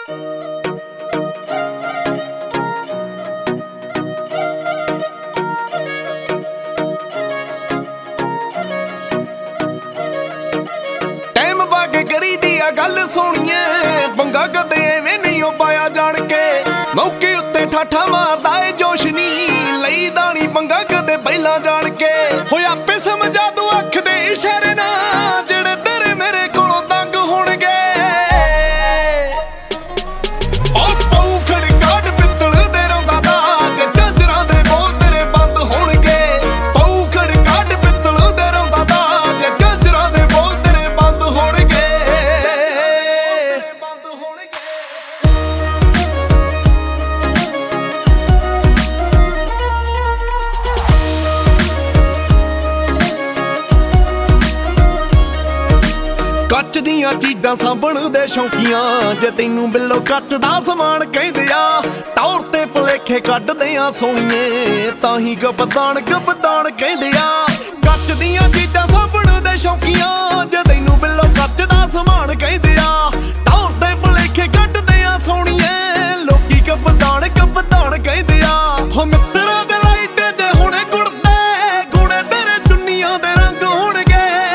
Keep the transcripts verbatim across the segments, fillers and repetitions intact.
Time ਬਾਗੇ ਕਰੀ ਦੀ ਆ ਗੱਲ ਸੋਣੀਏ, ਪੰਗਾ ਕਦੇ ਐਵੇਂ ਨਹੀਂ ਪਾਇਆ ਜਾਣ ਕੇ। ਮੌਕੇ ਉੱਤੇ ਠਾਠਾ ਮਾਰਦਾ ਏ ਜੋਸ਼ ਨਹੀਂ ਲਈਦਾ ਨੀ ਪੰਗਾ ਕਦੇ ਪਹਿਲਾਂ ਜਾਣ ਕੇ। ਹੋਇਆ ਆਪੇ ਸਮਝਾ ਤੂੰ ਅੱਖ ਦੇ ਇਸ਼ਾਰੇ ਨਾਲ ਜਿਹੜੇ ਤੇਰੇ ਮੇਰੇ ਕੋਲੋਂ ਤੰਗ ਹੋਣਗੇ। ਉਹ ਪਊ ਖੜਕਾਟ ਪਿੱਤਲ ਦੇ ਰੌਂਦਾ ਦਾ ਜੇ ਝਾਂਜਰਾਂ ਦੇ ਬੋਲ ਤੇਰੇ ਬੰਦ ਹੋਣਗੇ। ਪਊ ਖੜਕਾਟ ਪਿੱਤਲ ਦੇ ਰੌਂਦਾ ਦਾ ਜੇ ਝਾਂਜਰਾਂ ਦੇ ਬੋਲ ਤੇਰੇ ਬੰਦ ਹੋਣਗੇ। ਬੰਦ ਹੋਣਗੇ। ਕੱਚ ਦੀਆਂ ਚੀਜ਼ਾਂ ਸਾਂਭਣ ਦੇ ਸ਼ੌਕੀਆਂ, ਜੇ ਤੈਨੂੰ ਬਿੱਲੋ ਕੱਚ ਦਾ ਸਮਾਨ ਕਹਿੰਦੇ ਆ। ਟੌਰ ਤੇ ਭੁਲੇਖੇ ਕੱਢਦੇ ਆ ਸੋਹਣੀਏ, ਤਾਂ ਹੀ ਗੱਬਦਾਨ ਗੱਬਦਾਨ ਕਹਿੰਦੇ ਆ। ਕੱਚ ਦੀਆਂ ਚੀਜ਼ਾਂ ਸਾਂਭਣ ਦੇ ਸ਼ੌਕੀਆਂ, ਜੇ ਤੈਨੂੰ ਬਿੱਲੋ ਕੱਚ ਦਾ ਸਮਾਨ ਕਹਿੰਦੇ ਆ। ਟੌਰ ਤੇ ਭੁਲੇਖੇ ਕੱਢਦੇ ਆ ਸੋਹਣੀਏ, ਲੋਕੀ ਗੱਬਦਾਨ ਗੱਬਦਾਨ ਕਹਿੰਦੇ ਆ। ਹੋ ਮਿੱਤਰਾਂ ਦੇ ਲਾਈਟ ਜੇ ਹੁਣੇ ਗੁੜਦੇ ਗੁਣੇ ਤੇਰੇ ਚੁੰਨੀਆਂ ਦੇ ਰੰਗ ਹੋਣਗੇ।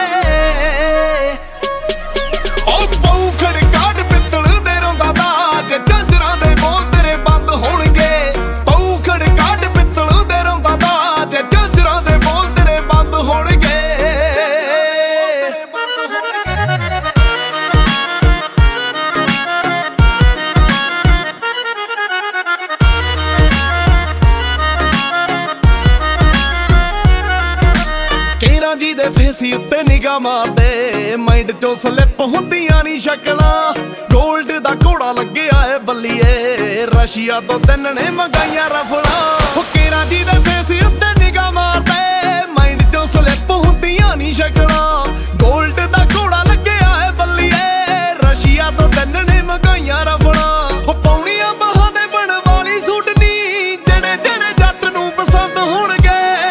ਕੇਰਾਂ ਜੀ ਦੇ ਫੇਸੀ ਉੱਤੇ ਨਿਗਾਹ ਮਾਰਦੇ, ਮਾਈਂਡ ਚੋਂ ਸਲਿੱਪ ਹੁੰਦੀਆਂ ਨੀ ਸ਼ਕਲਾਂ। ਗੋਲਡ ਦਾ ਘੋੜਾ ਲੱਗਿਆ ਏ ਬੱਲੀਏ, ਰਸ਼ੀਆ ਤੋਂ ਤਿੰਨ ਨੇ ਮੰਗਾਈਆਂ ਰਫਲਾਂ। ਹੋ ਕੇਰਾਂ ਜੀ ਦੇ ਫੇਸੀ ਉੱਤੇ ਨਿਗਾਹ ਮਾਰਦੇ, ਮਾਈਂਡ ਚੋਂ ਸਲਿੱਪ ਹੁੰਦੀਆਂ ਨੀ ਸ਼ਕਲਾਂ। ਗੋਲਡ ਦਾ ਘੋੜਾ ਲੱਗਿਆ ਏ ਬੱਲੀਏ, ਰਸ਼ੀਆ ਤੋਂ ਤਿੰਨ ਨੇ ਮੰਗਾਈਆਂ ਰਫਲਾਂ। ਹੋ ਪੌਣੀਆਂ ਬਾਹਾਂ ਦੇ ਬਣ ਵਾਲੀ ਸੂਟ ਨੀ ਜਿਹੜੇ ਜਿਹੜੇ ਜੱਟ ਨੂੰ ਪਸੰਦ ਹੋਣਗੇ।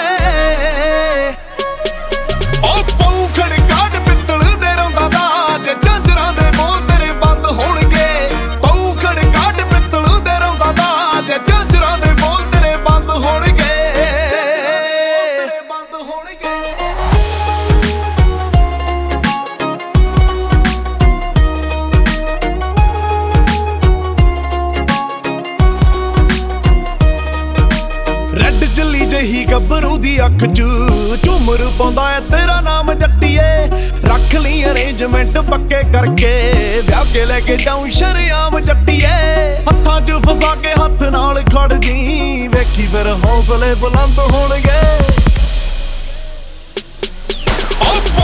ਰੈਡ ਜੱਲੀ ਜਹੀ ਗੱਭਰੂ ਦੀ ਅੱਖ ਚ ਝੂਮਰ ਪਾਉਂਦਾ ਏ ਤੇਰਾ ਨਾਮ ਜੱਟੀਏ। ਰੱਖ ਲਈ ਅਰੇਂਜਮੈਂਟ ਪੱਕੇ ਕਰਕੇ, ਵਿਆਹ ਕੇ ਲੈ ਕੇ ਜਾਉਂ ਸ਼ਰੇਆਮ ਜੱਟੀਏ। ਹੱਥਾਂ ਚ ਫਸਾ ਕੇ ਹੱਥ ਨਾਲ ਖੜ ਜੀ, ਵੇਖੀ ਫਿਰ ਹੌਸਲੇ ਬੁਲੰਦ ਹੋਣਗੇ।